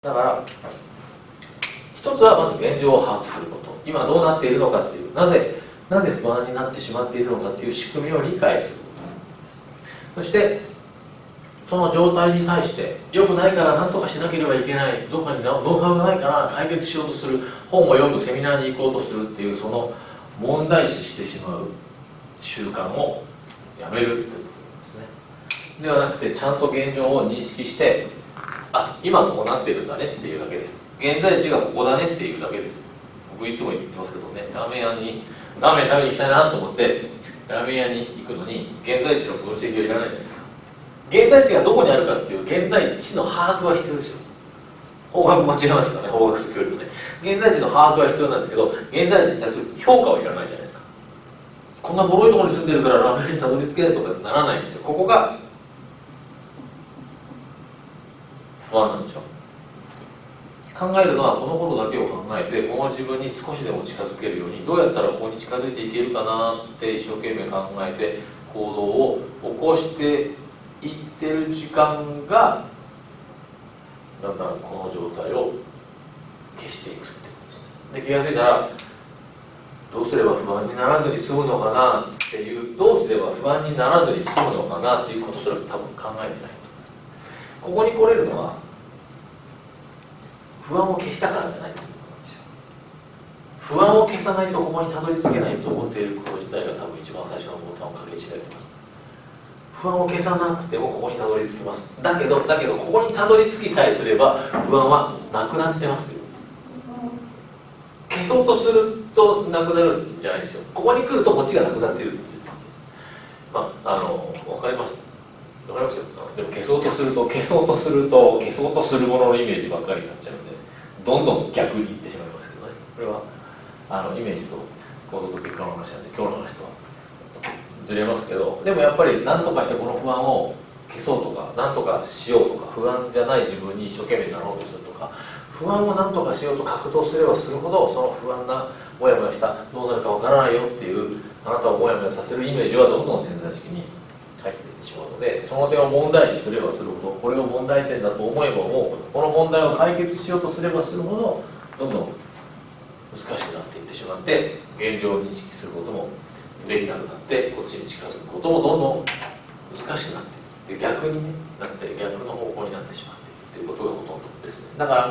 だから一つはまず現状を把握すること、今どうなっているのかという、なぜ不安になってしまっているのかという仕組みを理解すること、そしてその状態に対して良くないから何とかしなければいけない、どこかにノウハウがないから解決しようとする、本を読む、セミナーに行こうとするっていう、その問題視してしまう習慣をやめるということですね。ではなくて、ちゃんと現状を認識して、あ、今こうなってるんだねっていうだけです。現在地がここだねっていうだけです。僕いつも言ってますけどね、ラーメン食べに行きたいなと思ってラーメン屋に行くのに現在地の分析はいらないじゃないですか。現在地がどこにあるかっていう現在地の把握は必要ですよ。方角間違えますからね、方角と距離とね。現在地の把握は必要なんですけど、現在地に対する評価はいらないじゃないですか。こんなボロいところに住んでるからラーメンにたどり着けないとかならないんですよ。ここが不安なんでしょ。考えるのはこのことだけを考えて、この自分に少しでも近づけるように、どうやったらここに近づいていけるかなって一生懸命考えて行動を起こしていってる時間が、だんだんこの状態を消していくってことですね。で、気がついたら、どうすれば不安にならずに済むのかなっていう、どうすれば不安にならずに済むのかなっていうことすら多分考えてないと思います。ここに来れるのは不安を消したからじゃないと思うんですよ。不安を消さないとここにたどり着けないと思っていること自体が多分一番最初のボタンをかけ違えてます。不安を消さなくてもここにたどり着きます。だけどここにたどり着きさえすれば不安はなくなってますということです。消そうとするとなくなるんじゃないですよ。ここに来るとこっちがなくなっているっていう感じです。わかります。わかりますよ。でも消そうとするもののイメージばっかりになっちゃうんで、どんどん逆にいってしまいますけどね。これはイメージと行動と結果の話なんで、今日の話とはずれますけど、でもやっぱり何とかしてこの不安を消そうとか、何とかしようとか、不安じゃない自分に一生懸命になろうとするとか、不安を何とかしようと格闘すればするほど、その不安なモヤモヤしたどうなるかわからないよっていうあなたをモヤモヤさせるイメージはどんどん潜在意識に入っていってしまうので、その点を問題視すればするほど、これを問題点だと思えばもうこの問題を解決しようとすればするほどどんどん難しくなっていってしまって、現状を認識することもできなくなって、こっちに近づくこともどんどん難しくなっていって、逆にね、逆の方向になってしまっているということがほとんどですね。だから